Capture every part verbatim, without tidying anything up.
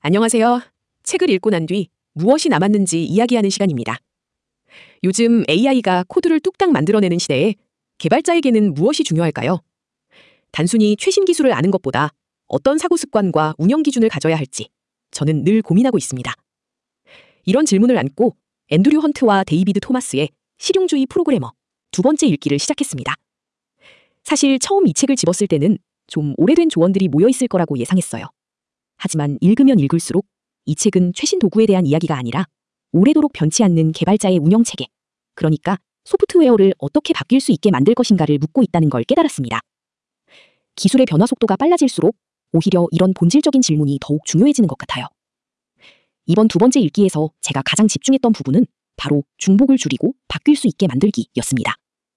안녕하세요. 책을 읽고 난 뒤 무엇이 남았는지 이야기하는 시간입니다. 요즘 에이아이가 코드를 뚝딱 만들어내는 시대에 개발자에게는 무엇이 중요할까요? 단순히 최신 기술을 아는 것보다 어떤 사고 습관과 운영 기준을 가져야 할지 저는 늘 고민하고 있습니다. 이런 질문을 안고 앤드류 헌트와 데이비드 토마스의 실용주의 프로그래머 두 번째 읽기를 시작했습니다. 사실 처음 이 책을 집었을 때는 좀 오래된 조언들이 모여있을 거라고 예상했어요. 하지만 읽으면 읽을수록 이 책은 최신 도구에 대한 이야기가 아니라 오래도록 변치 않는 개발자의 운영체계, 그러니까 소프트웨어를 어떻게 바뀔 수 있게 만들 것인가를 묻고 있다는 걸 깨달았습니다. 기술의 변화 속도가 빨라질수록 오히려 이런 본질적인 질문이 더욱 중요해지는 것 같아요. 이번 두 번째 읽기에서 제가 가장 집중했던 부분은 바로 중복을 줄이고 바뀔 수 있게 만들기였습니다.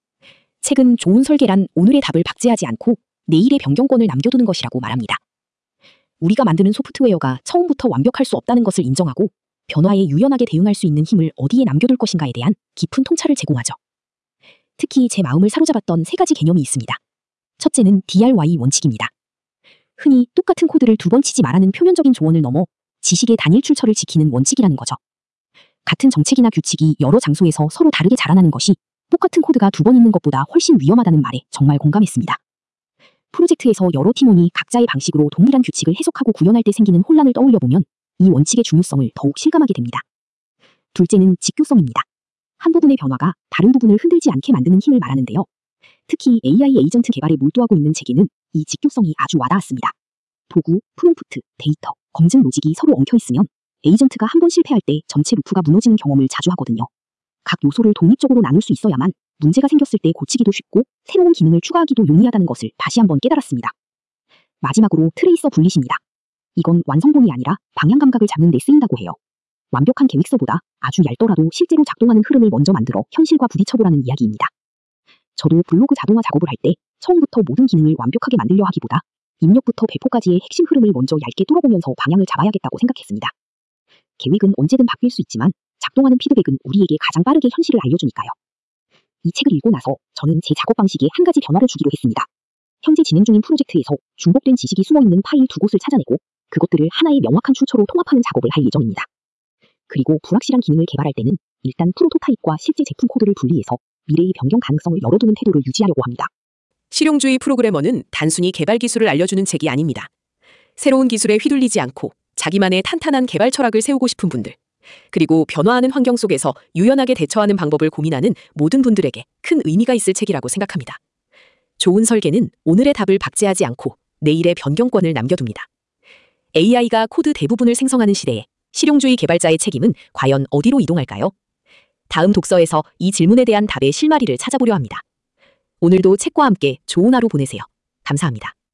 책은 좋은 설계란 오늘의 답을 박제하지 않고 내일의 변경권을 남겨두는 것이라고 말합니다. 우리가 만드는 소프트웨어가 처음부터 완벽할 수 없다는 것을 인정하고 변화에 유연하게 대응할 수 있는 힘을 어디에 남겨둘 것인가에 대한 깊은 통찰을 제공하죠. 특히 제 마음을 사로잡았던 세 가지 개념이 있습니다. 첫째는 디알와이 원칙입니다. 흔히 똑같은 코드를 두 번 치지 말라는 표면적인 조언을 넘어 지식의 단일 출처를 지키는 원칙이라는 거죠. 같은 정책이나 규칙이 여러 장소에서 서로 다르게 자라나는 것이 똑같은 코드가 두 번 있는 것보다 훨씬 위험하다는 말에 정말 공감했습니다. 프로젝트에서 여러 팀원이 각자의 방식으로 동일한 규칙을 해석하고 구현할 때 생기는 혼란을 떠올려보면 이 원칙의 중요성을 더욱 실감하게 됩니다. 둘째는 직교성입니다. 한 부분의 변화가 다른 부분을 흔들지 않게 만드는 힘을 말하는데요. 특히 에이아이 에이전트 개발에 몰두하고 있는 제게는 이 직교성이 아주 와닿았습니다. 도구, 프롬프트, 데이터, 검증 로직이 서로 엉켜있으면 에이전트가 한 번 실패할 때 전체 루프가 무너지는 경험을 자주 하거든요. 각 요소를 독립적으로 나눌 수 있어야만 문제가 생겼을 때 고치기도 쉽고 새로운 기능을 추가하기도 용이하다는 것을 다시 한번 깨달았습니다. 마지막으로 트레이서 분리십니다. 이건 완성본이 아니라 방향 감각을 잡는 데 쓰인다고 해요. 완벽한 계획서보다 아주 얇더라도 실제로 작동하는 흐름을 먼저 만들어 현실과 부딪혀보라는 이야기입니다. 저도 블로그 자동화 작업을 할 때 처음부터 모든 기능을 완벽하게 만들려 하기보다 입력부터 배포까지의 핵심 흐름을 먼저 얇게 뚫어보면서 방향을 잡아야겠다고 생각했습니다. 계획은 언제든 바뀔 수 있지만 작동하는 피드백은 우리에게 가장 빠르게 현실을 알려주니까요. 이 책을 읽고 나서 저는 제 작업 방식에 한 가지 변화를 주기로 했습니다. 현재 진행 중인 프로젝트에서 중복된 지식이 숨어있는 파일 두 곳을 찾아내고 그것들을 하나의 명확한 출처로 통합하는 작업을 할 예정입니다. 그리고 불확실한 기능을 개발할 때는 일단 프로토타입과 실제 제품 코드를 분리해서 미래의 변경 가능성을 열어두는 태도를 유지하려고 합니다. 실용주의 프로그래머는 단순히 개발 기술을 알려주는 책이 아닙니다. 새로운 기술에 휘둘리지 않고 자기만의 탄탄한 개발 철학을 세우고 싶은 분들, 그리고 변화하는 환경 속에서 유연하게 대처하는 방법을 고민하는 모든 분들에게 큰 의미가 있을 책이라고 생각합니다. 좋은 설계는 오늘의 답을 박제하지 않고 내일의 변경권을 남겨둡니다. 에이아이가 코드 대부분을 생성하는 시대에 실용주의 개발자의 책임은 과연 어디로 이동할까요? 다음 독서에서 이 질문에 대한 답의 실마리를 찾아보려 합니다. 오늘도 책과 함께 좋은 하루 보내세요. 감사합니다.